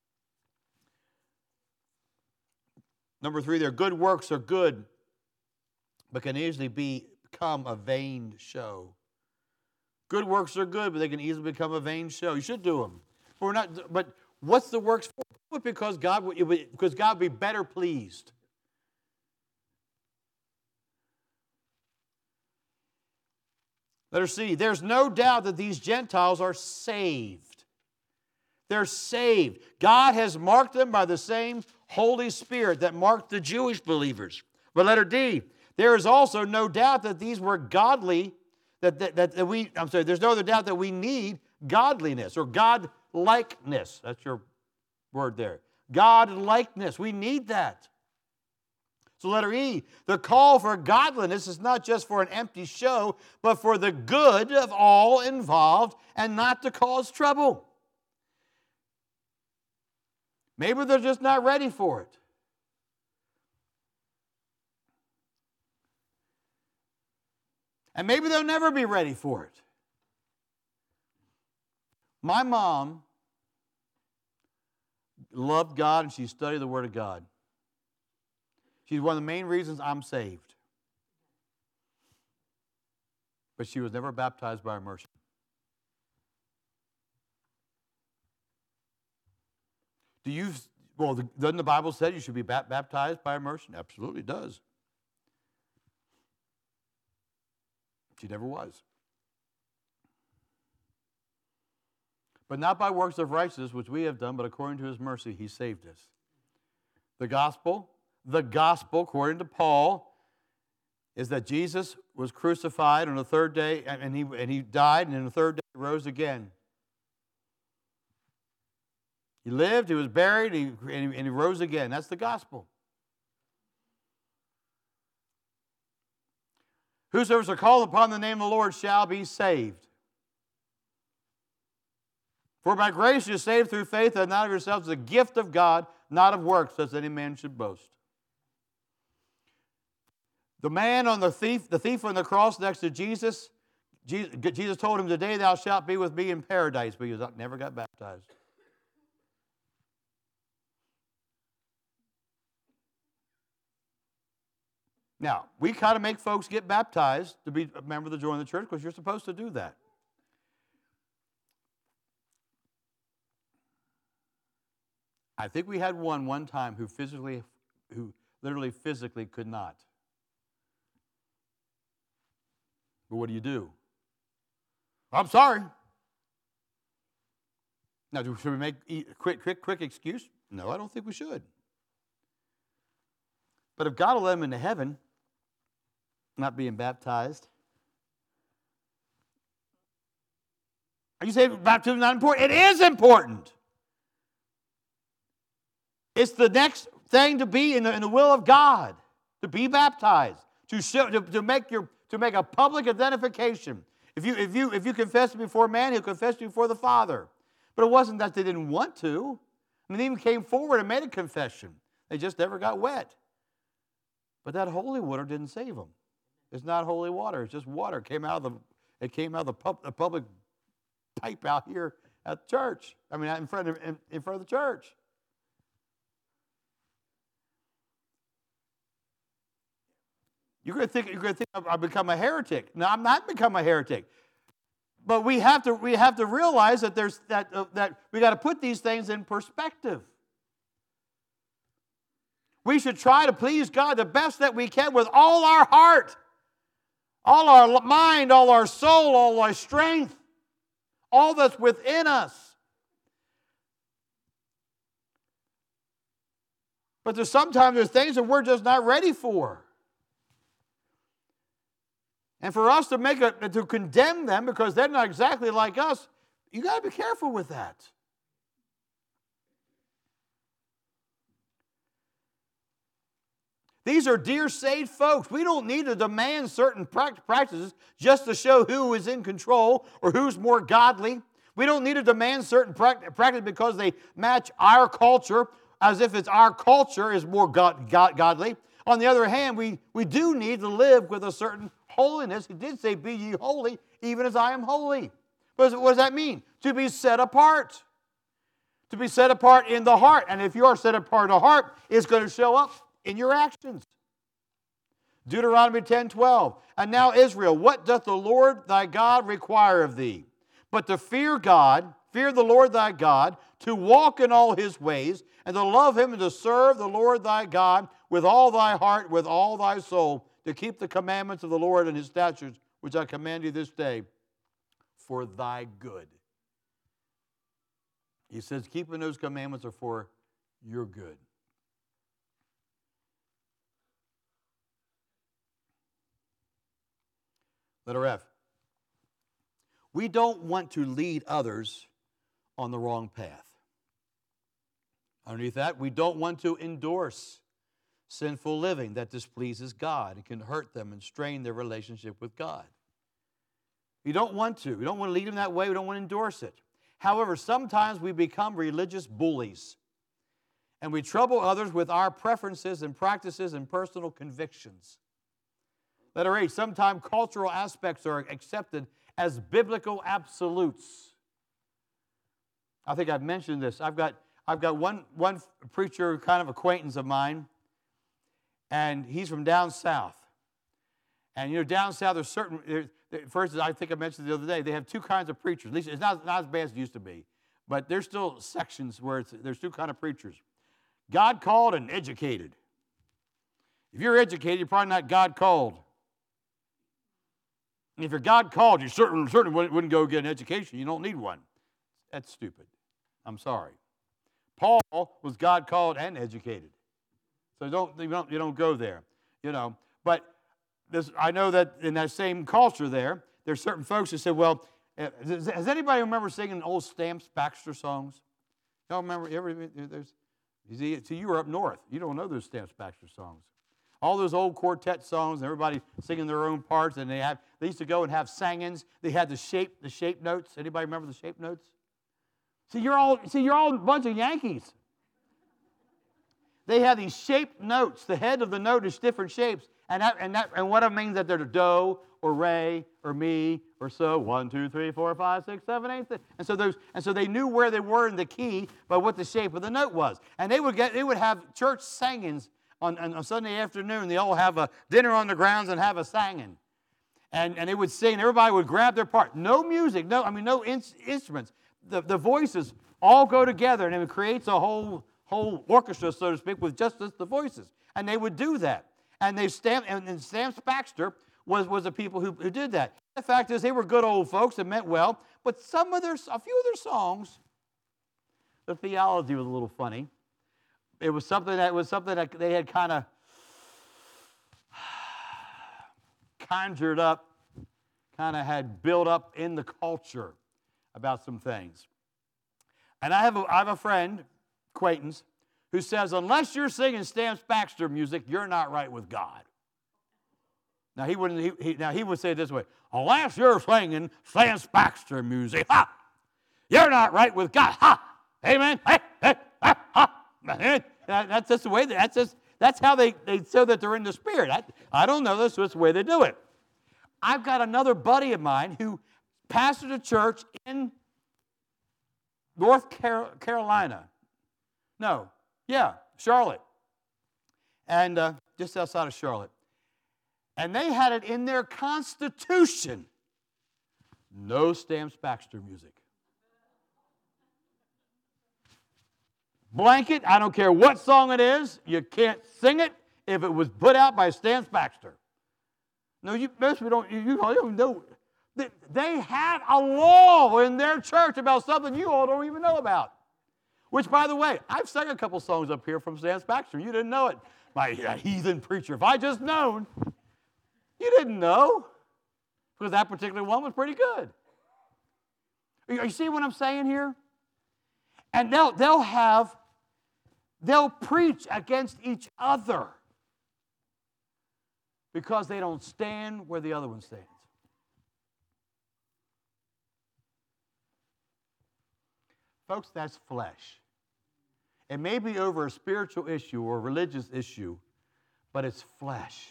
Number three, their good works are good, but can easily be, become a vain show. Good works are good, but they can easily become a vain show. You should do them. But, we're not, but what's the works for? Do it because God, would, because God would be better pleased. Let us see. There's no doubt that these Gentiles are saved. They're saved. God has marked them by the same Holy Spirit that marked the Jewish believers. But letter D, there is also no doubt that these were godly, that, that, that, that we, I'm sorry, there's no other doubt that we need godliness or God-likeness. That's your word there. God-likeness. We need that. So letter E, the call for godliness is not just for an empty show, but for the good of all involved and not to cause trouble. Maybe they're just not ready for it. And maybe they'll never be ready for it. My mom loved God and she studied the Word of God. She's one of the main reasons I'm saved. But she was never baptized by immersion. Do you, well, doesn't the Bible say you should be baptized by immersion? Absolutely it does. She never was. But not by works of righteousness, which we have done, but according to his mercy, he saved us. The gospel, the gospel, according to Paul, is that Jesus was crucified on the third day, and he, and he died, and on the third day he rose again. He lived, he was buried, he, and, he, and he rose again. That's the gospel. Whosoever shall call upon the name of the Lord shall be saved. For by grace you are saved through faith, and not of yourselves, the gift of God, not of works, lest any man should boast. The man on the thief, the thief on the cross next to Jesus, Jesus, Jesus told him, today thou shalt be with me in paradise, but he was, never got baptized. Now, we kind of make folks get baptized to be a member of the join the church because you're supposed to do that. I think we had one one time who physically, who literally physically could not. But what do you do? I'm sorry. Now, should we make a quick, quick, quick excuse? No, I don't think we should. But if God will let him into heaven, not being baptized, You say baptism is not important. It is important. It's the next thing to be in the, in the will of God, to be baptized, to show, to, to make your to make a public identification. If you if you if you confess before man, he'll confess before the Father. But it wasn't that they didn't want to. I mean, they even came forward and made a confession. They just never got wet. But that holy water didn't save them. It's not holy water. It's just water. It came out of the it came out of the, pub, the public pipe out here at the church. I mean, in front of in, in front of the church. You're going to think you're going to think I've become a heretic. No, I'm not become a heretic. But we have to we have to realize that there's that uh, that we got to put these things in perspective. We should try to please God the best that we can with all our heart, all our mind, all our soul, all our strength, all that's within us. But there's sometimes there's things that we're just not ready for. And for us to make a, to condemn them because they're not exactly like us, you got to be careful with that. These are dear saved folks. We don't need to demand certain practices just to show who is in control or who's more godly. We don't need to demand certain practices because they match our culture, as if it's our culture is more god, god, godly. On the other hand, we, we do need to live with a certain holiness. He did say, be ye holy, even as I am holy. What does, what does that mean? To be set apart. To be set apart in the heart. And if you are set apart in the heart, it's going to show up in your actions. Deuteronomy ten twelve. And now Israel, what doth the Lord thy God require of thee? But to fear God, fear the Lord thy God, to walk in all his ways, and to love him and to serve the Lord thy God with all thy heart, with all thy soul, to keep the commandments of the Lord and his statutes, which I command you this day, for thy good. He says, keeping those commandments are for your good. Letter F. We don't want to lead others on the wrong path. Underneath that, we don't want to endorse sinful living that displeases God. It can hurt them and strain their relationship with God. We don't want to. We don't want to lead them that way. We don't want to endorse it. However, sometimes we become religious bullies, and we trouble others with our preferences and practices and personal convictions. Letter H, sometimes cultural aspects are accepted as biblical absolutes. I think I've mentioned this. I've got, I've got one, one preacher, kind of acquaintance of mine, and he's from down south. And, you know, down south, there's certain, there, first, I think I mentioned the other day, they have two kinds of preachers. At least it's not, not as bad as it used to be. But there's still sections where it's, there's two kinds of preachers. God called and educated. If you're educated, you're probably not God called. And if you're God called, you certainly, certainly wouldn't go get an education. You don't need one. That's stupid. I'm sorry. Paul was God called and educated. So don't, you don't, you don't go there, you know. But this, I know that in that same culture there, there's certain folks who said, well, has anybody remember singing old Stamps Baxter songs? Y'all remember? Every, there's, you see, so you were up north. You don't know those Stamps Baxter songs. All those old quartet songs, and everybody singing their own parts, and they have they used to go and have sing-ins. They had the shape, the shape notes. Anybody remember the shape notes? See, you're all see, you're all a bunch of Yankees. They have these shaped notes. The head of the note is different shapes, and that and that and what it means that they're do or re or mi or so. One, two, three, four, five, six, seven, eight. And so those and so they knew where they were in the key by what the shape of the note was. And they would get they would have church sing-ins. On, on Sunday afternoon, they all have a dinner on the grounds and have a singing. And, and they would sing, and everybody would grab their part. No music, no, I mean, no in, instruments. The, the voices all go together, and it creates a whole, whole orchestra, so to speak, with just the voices. And they would do that. And they stamped, and, and Stamps Baxter was, was the people who, who did that. The fact is, they were good old folks that meant well, but some of their, a few of their songs, the theology was a little funny. It was something that was something that they had kind of conjured up, kind of had built up in the culture. about some things. And I have a, I have a friend, acquaintance, who says, unless you're singing Stamps Baxter music, you're not right with God. Now, he wouldn't. He, he, now, he would say it this way, unless you're singing Stamps Baxter music, ha, you're not right with God. Ha, amen. Hey, hey, ha, ha. That's just the way, that's just, that's how they, they show that they're in the Spirit. I, I don't know, that's just the way they do it. I've got another buddy of mine who pastored a church in North Car- Carolina. No, yeah, Charlotte. And uh, just outside of Charlotte. And they had it in their constitution, no Stamps Baxter music. Blanket, I don't care what song it is, you can't sing it if it was put out by Stamps Baxter. No, you most people don't, you don't even know. They had a law in their church about something you all don't even know about. Which, by the way, I've sung a couple songs up here from Stamps Baxter. You didn't know it. My uh, heathen preacher. If I just known, you didn't know. Because that particular one was pretty good. You, you see what I'm saying here? And they'll, they'll have, they'll preach against each other because they don't stand where the other one stands. Folks, that's flesh. It may be over a spiritual issue or a religious issue, but it's flesh.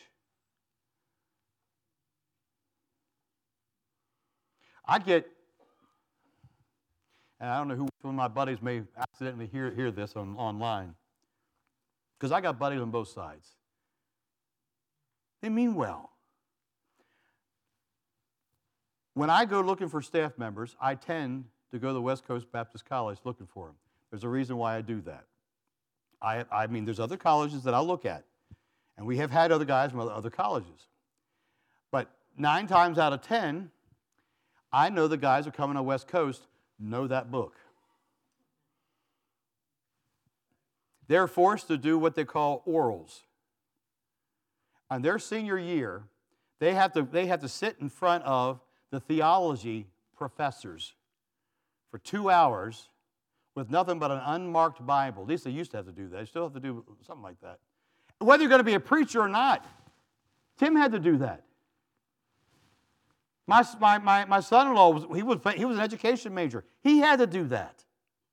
I get, and I don't know who some of my buddies may accidentally hear, hear this on, online, because I got buddies on both sides. They mean well. When I go looking for staff members, I tend to go to the West Coast Baptist College looking for them. There's a reason why I do that. I, I mean, there's other colleges that I'll look at, and we have had other guys from other, other colleges. But nine times out of ten, I know the guys who are coming to West Coast know that book. They're forced to do what they call orals. On their senior year, they have to, they have to sit in front of the theology professors for two hours with nothing but an unmarked Bible. At least they used to have to do that. They still have to do something like that. Whether you're going to be a preacher or not, Tim had to do that. My, my, my, my son-in-law, was, he, was, he was an education major. He had to do that.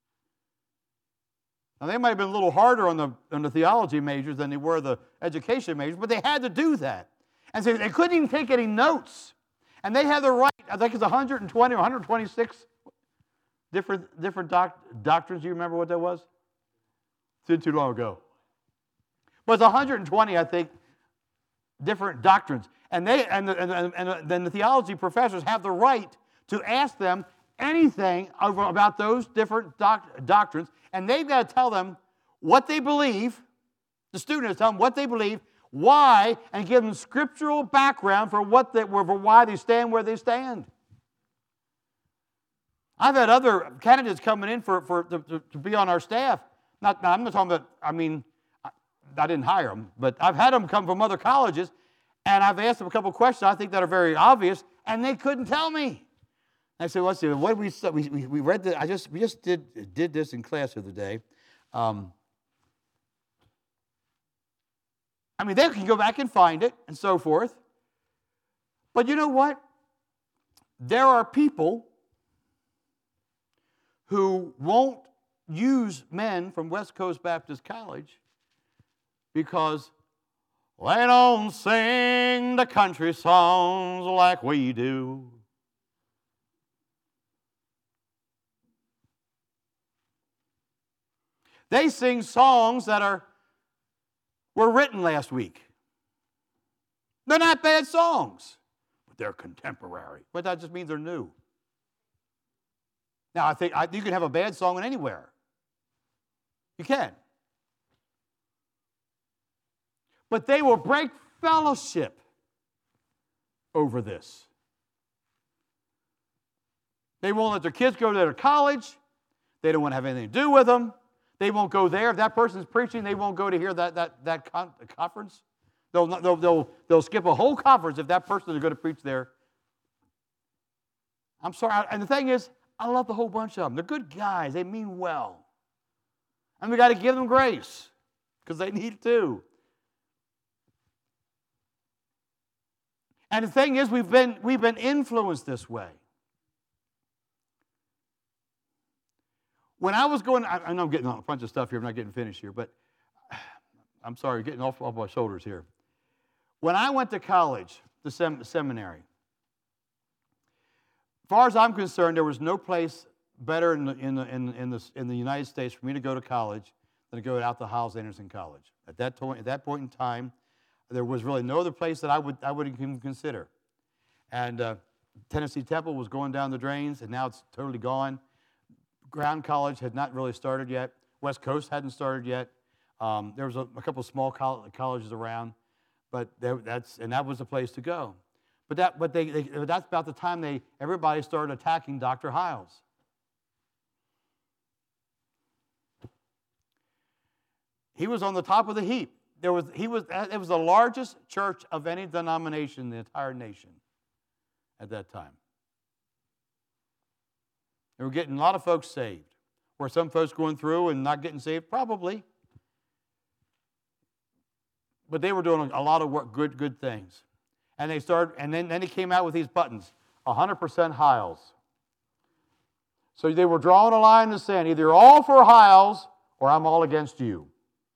Now, they might have been a little harder on the, on the theology majors than they were the education majors, but they had to do that. And so they couldn't even take any notes. And they had the right, I think it's one hundred twenty or one hundred twenty-six different, different doc, doctrines. Do you remember what that was? It's been too long ago. But it's one hundred twenty, I think, different doctrines. And, they, and, the, and, and then the theology professors have the right to ask them anything over, about those different doc, doctrines, and they've got to tell them what they believe. The students tell them what they believe, why, and give them scriptural background for what they, for why they stand where they stand. I've had other candidates coming in for, for to, to be on our staff. Not, I'm not talking about, I mean, I, I didn't hire them, but I've had them come from other colleges, and I've asked them a couple of questions I think that are very obvious, and they couldn't tell me. I said, let's see, what did we, we, we read, the, I just, we just did, did this in class the other day. Um, I mean, they can go back and find it and so forth. But you know what? There are people who won't use men from West Coast Baptist College because they don't sing the country songs like we do. They sing songs that are were written last week. They're not bad songs, but they're contemporary. But that just means they're new. Now, I think I, you can have a bad song anywhere. You can. But they will break fellowship over this. They won't let their kids go to their college. They don't want to have anything to do with them. They won't go there. If that person's preaching, they won't go to hear that, that, that con- conference. They'll, they'll, they'll, they'll skip a whole conference if that person is going to preach there. I'm sorry. And the thing is, I love the whole bunch of them. They're good guys. They mean well. And we got to give them grace because they need to. And the thing is, we've been, we've been influenced this way. When I was going, I, I know I'm getting on a bunch of stuff here. I'm not getting finished here, but I'm sorry, getting off, off my shoulders here. When I went to college, the sem- seminary, as far as I'm concerned, there was no place better in the, in, the, in, in, the, in the United States for me to go to college than to go out to Hyles-Anderson College. At that, to- at that point in time, there was really no other place that I would, I would even consider. And uh, Tennessee Temple was going down the drains, and now it's totally gone. Ground College had not really started yet. West Coast hadn't started yet. Um, there was a, a couple of small col- colleges around, but there, that's and that was the place to go. But that, but they, they, that's about the time they everybody started attacking Doctor Hyles. He was on the top of the heap. There was he was it was the largest church of any denomination in the entire nation at that time. They were getting a lot of folks saved. Were some folks going through and not getting saved? Probably. But they were doing a lot of work, good, good things. And they started, and then, then he came out with these buttons, one hundred percent Hyles. So they were drawing a line in the sand. Either you're all for Hyles or I'm all against you.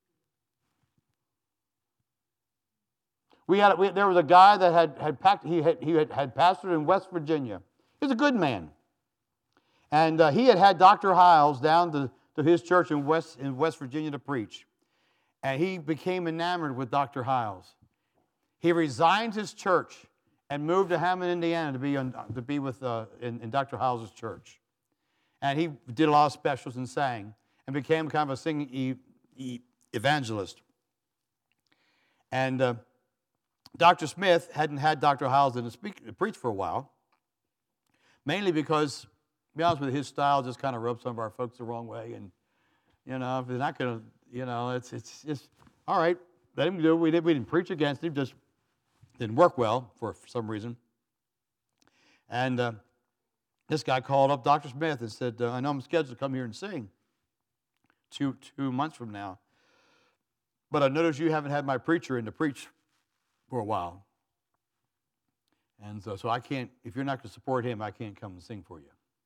We had, we, there was a guy that had, had, packed, he had, he had, had pastored in West Virginia. He was a good man. And uh, he had had Doctor Hyles down to, to his church in West, in West Virginia to preach. And he became enamored with Doctor Hyles. He resigned his church and moved to Hammond, Indiana to be, on, to be with, uh, in, in Doctor Hyles' church. And he did a lot of specials and sang and became kind of a singing e- e- evangelist. And uh, Doctor Smith hadn't had Doctor Hyles in to, speak, to preach for a while, mainly because, to be honest with you, his style just kind of rubbed some of our folks the wrong way. And, you know, if they're not going to, you know, it's it's just, all right, let him do it. We, did, we didn't preach against him, just didn't work well for, for some reason. And uh, this guy called up Doctor Smith and said, uh, I know I'm scheduled to come here and sing two, two months from now, but I noticed you haven't had my preacher in to preach for a while. And so, so I can't, if you're not going to support him, I can't come and sing for you.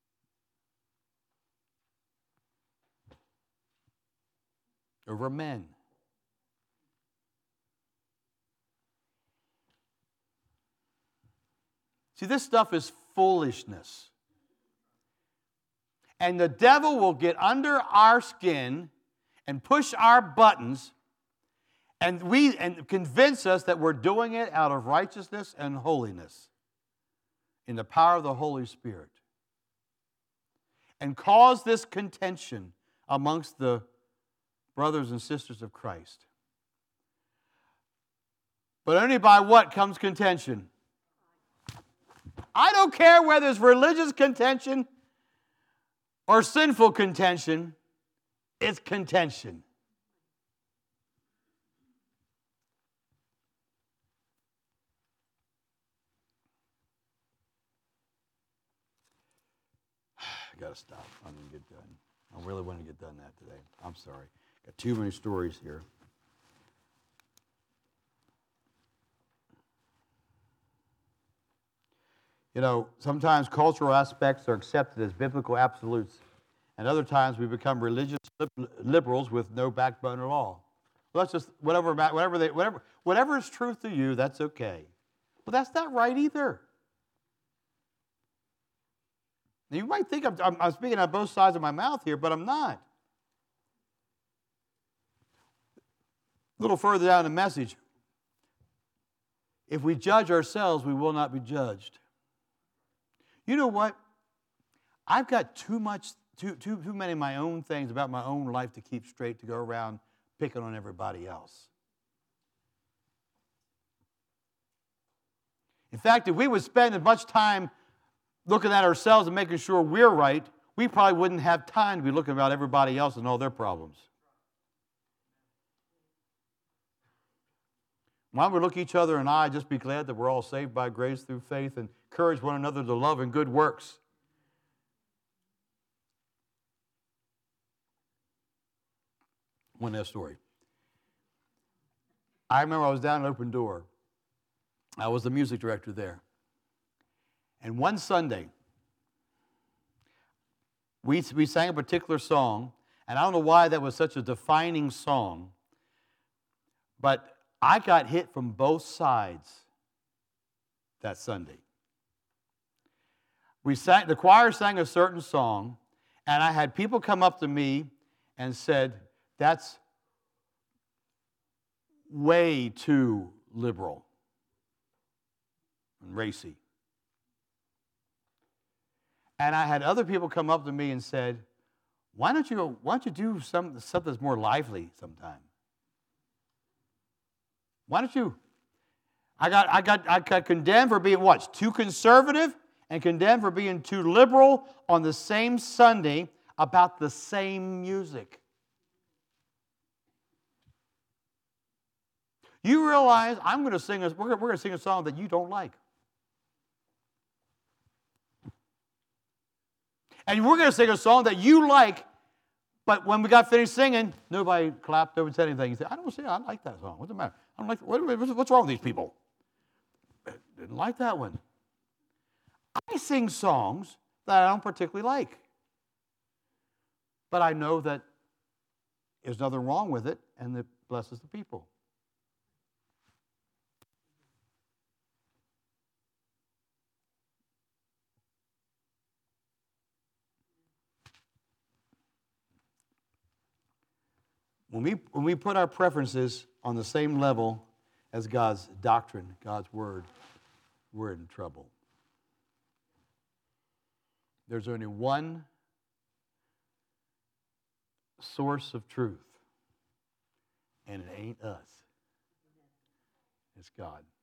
Over men. See, this stuff is foolishness. And the devil will get under our skin and push our buttons and we and convince us that we're doing it out of righteousness and holiness in the power of the Holy Spirit. And cause this contention amongst the brothers and sisters of Christ. But only by what comes contention? I don't care whether it's religious contention or sinful contention, it's contention. I got to stop. I'm going to get done. I really want to get done that today. I'm sorry. Got too many stories here. You know, sometimes cultural aspects are accepted as biblical absolutes, and other times we become religious liberals with no backbone at all. Well, that's just whatever, whatever, they, whatever, whatever is truth to you, that's okay. Well, that's not right either. Now, you might think I'm, I'm, I'm speaking on both sides of my mouth here, but I'm not. A little further down the message, if we judge ourselves, we will not be judged. You know what? I've got too much, too, too, too many of my own things about my own life to keep straight to go around picking on everybody else. In fact, if we would spend as much time looking at ourselves and making sure we're right, we probably wouldn't have time to be looking about everybody else and all their problems. Why don't we look each other in the eye, just be glad that we're all saved by grace through faith and encourage one another to love and good works. One last story. I remember I was down at Open Door. I was the music director there. And one Sunday, we, we sang a particular song, and I don't know why that was such a defining song, but I got hit from both sides that Sunday. We sang, the choir sang a certain song, and I had people come up to me and said, that's way too liberal and racy. And I had other people come up to me and said, why don't you go, why don't you do some, something that's more lively sometime? Why don't you? I got, I got, I got condemned for being what? Too conservative and condemned for being too liberal on the same Sunday about the same music. You realize I'm going to sing a, we're, we're going to sing a song that you don't like. And we're going to sing a song that you like, but when we got finished singing, nobody clapped, nobody said anything. You said, I don't see, I like that song. What's the matter? I don't like, what, what's wrong with these people? I didn't like that one. I sing songs that I don't particularly like. But I know that there's nothing wrong with it, and it blesses the people. When we, when we put our preferences on the same level as God's doctrine, God's word, we're in trouble. There's only one source of truth, and it ain't us. It's God.